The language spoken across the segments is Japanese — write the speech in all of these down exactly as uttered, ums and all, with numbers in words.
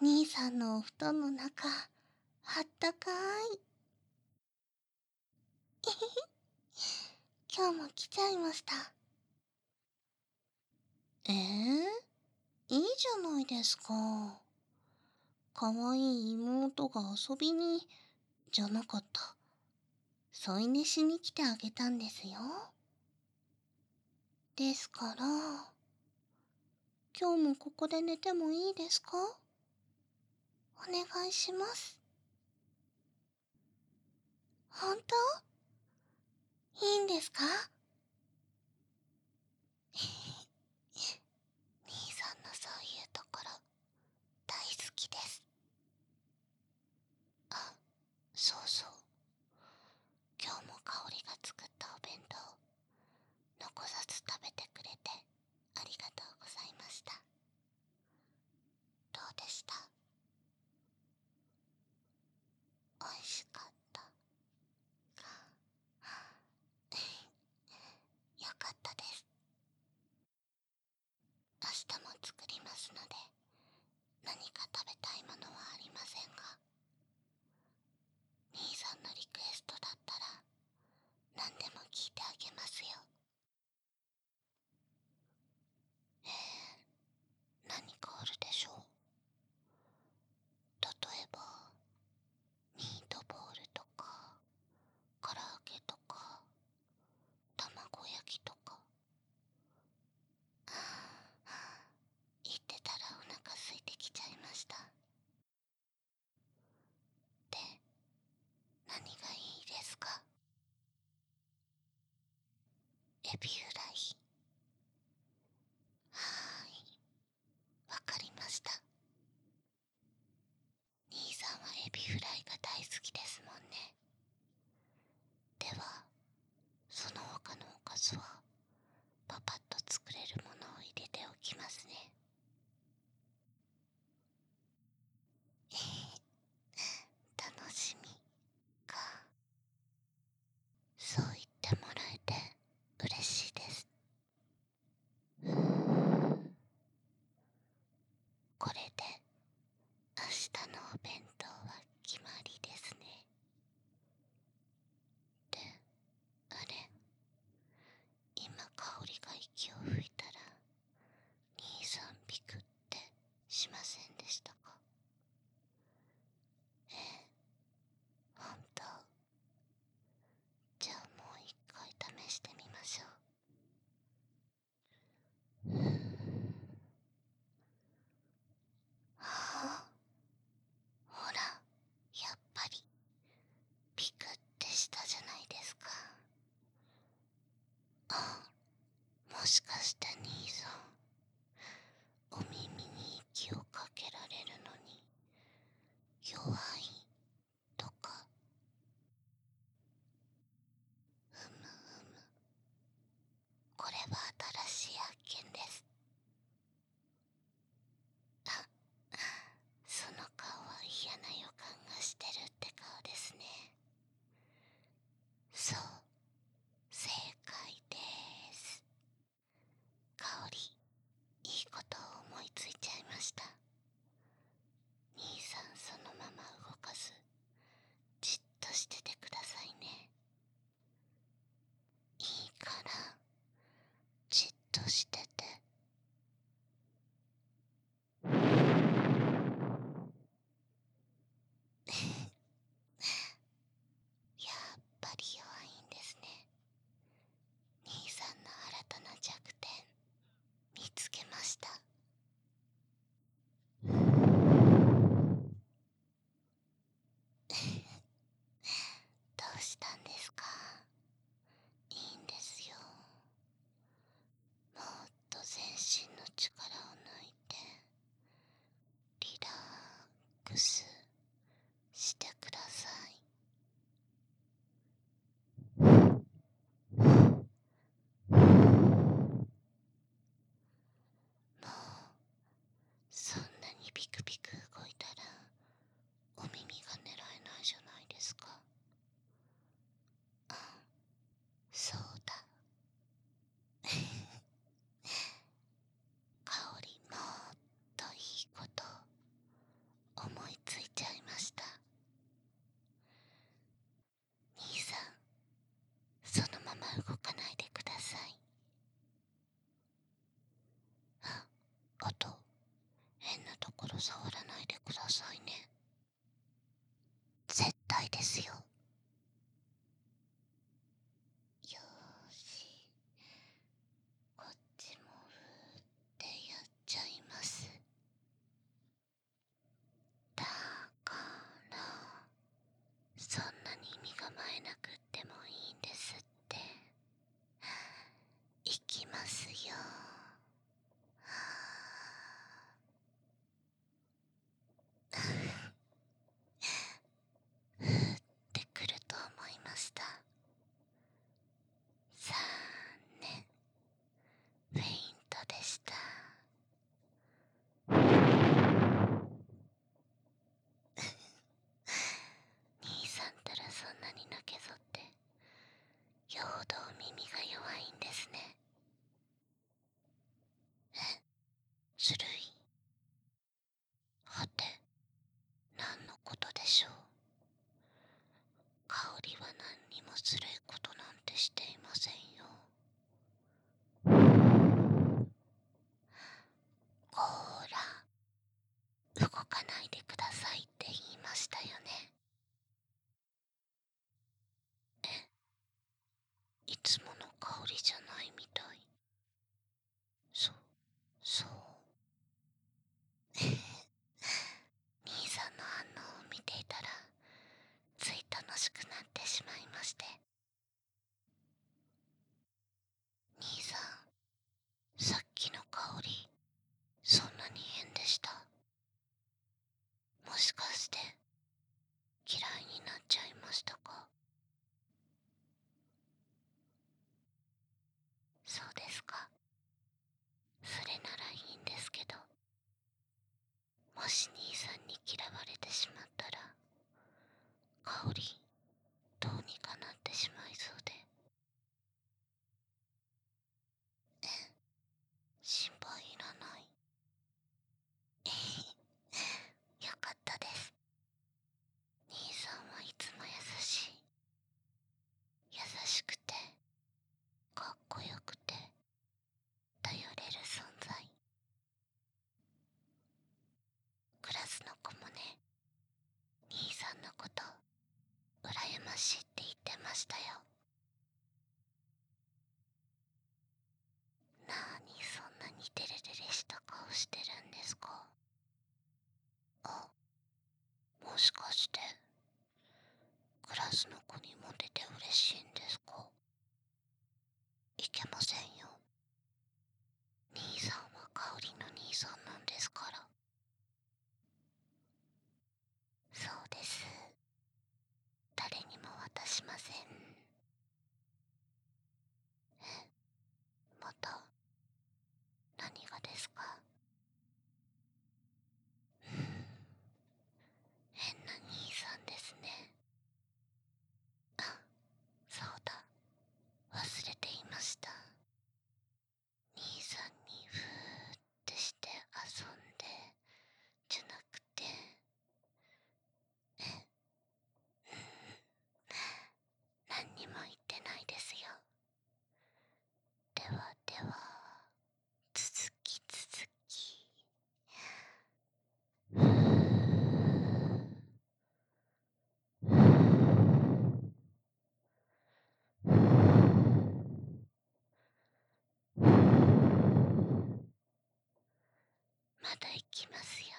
兄さんのお布団の中、あったかい。今日も来ちゃいました。えー、いいじゃないですか。かわいい妹が遊びに、じゃなかった。添い寝しに来てあげたんですよ。ですから、今日もここで寝てもいいですか？お願いします。本当？いいんですか？兄さんのそういうところ、大好きです。あ、そうそう。今日も香りが作ったお弁当、残さず食べてくれてありがとうございました。どうでした？美味しかった。よかったです。明日も作りますので、何か食べたいものはありませんが、兄さんのリクエストだったら何でも聞いてあげますよ。えー、何かあるでしょう？例えばミートボールとか唐揚げとか卵焼きとか。ああ、言ってたらお腹空いてきちゃいました。で、何がいいですか？エビフライ。はーい、わかりました。兄さんはエビフライが大好きですもんね。では、その他のおかずはパパッと作れるものを入れておきますね。えー、楽しみか。そう言ってもらえて嬉しいです。これで明日のお弁当は決まりですね。で、あれ、今香りが息を吹いたら兄さんビクってしませんでしたか？ええ、本当。じゃあもう一回試してみましょう。はあ、ほら、やっぱりビクってしたじゃないですか。あ、もしかして兄さん、お耳に息をかけられるのに弱いとか？ふむふむ、これは新しい発見です。あ、その顔は嫌な予感がしてるって顔ですね。そう、正解です。香り、いいことを思いついちゃいました。兄さんそのまま動かず、じっとしててくださいね。いいから、じっとしてて。やっぱり弱いんですね。兄さんの新たな弱点、見つけました。どうしたんですか？いいんですよ。もうあと変なところ触らないでくださいね。絶対ですよ。よーし、こっちもふーってやっちゃいます。だからそんなに身構えなくってもいいんですって。いきますよ。ふーってくると思いました。残念、フェイントでした。兄さんたらそんなにのけぞってよほど耳が弱いんですね。え、ずるい。はて、何のことでしょう。香りは何にもずるいことなんてしていませんよ。こーら、動かないでくださいって言いましたよね。え、いつもの香りじゃないみたい。そ、そう。兄さんの反応を見ていたらつい楽しくなってしまいまして。兄さん、さっきの香りそんなに変でした？もしかして嫌いになっちゃいましたか？そうですか。それならいいんですけど、もし兄さんに嫌われてしまったら香りどうにかなってしまいそうで。え、心配いらない。よかったです。兄さんはいつも優しい。優しくてかっこよくて頼れる存在。クラスの子もね、兄さんのこと羨ましいって言ってましたよ。なーにそんなにデレデレした顔してるんですか？あ、もしかしてクラスの子にモテて嬉しいんですか？いけませんよ。兄さんは香りの兄さんなんですから。そうです。誰にも渡しません。え、また何がですか？うん、変な兄さんですね。あ、そうだ、忘れていました。兄さんにふーってして遊んでじゃなくて、え、うん、何にも言ってないですよ。ではでは、続き続き。ふー、ふー、ふー、まだ行きますよ。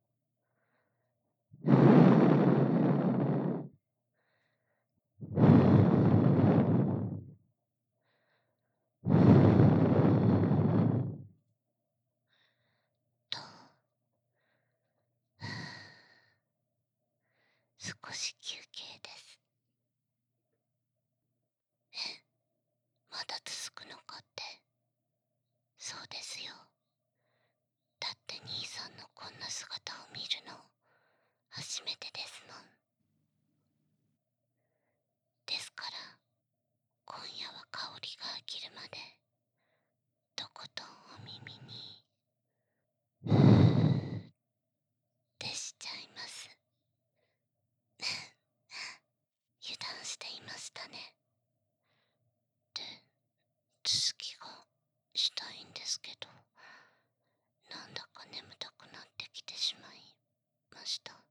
ふー、ふー、ふーと、ふー、少し休憩です。え、まだ続くのかって。そうですよ。だって兄さんのこんな姿を見るの初めてですもん。ですから今夜は香りが飽きるまでとことんお耳にふーってしちゃいます。油断していましたね。で、続きがしたいんですけど、 なんだか眠たくなってきてしまいました。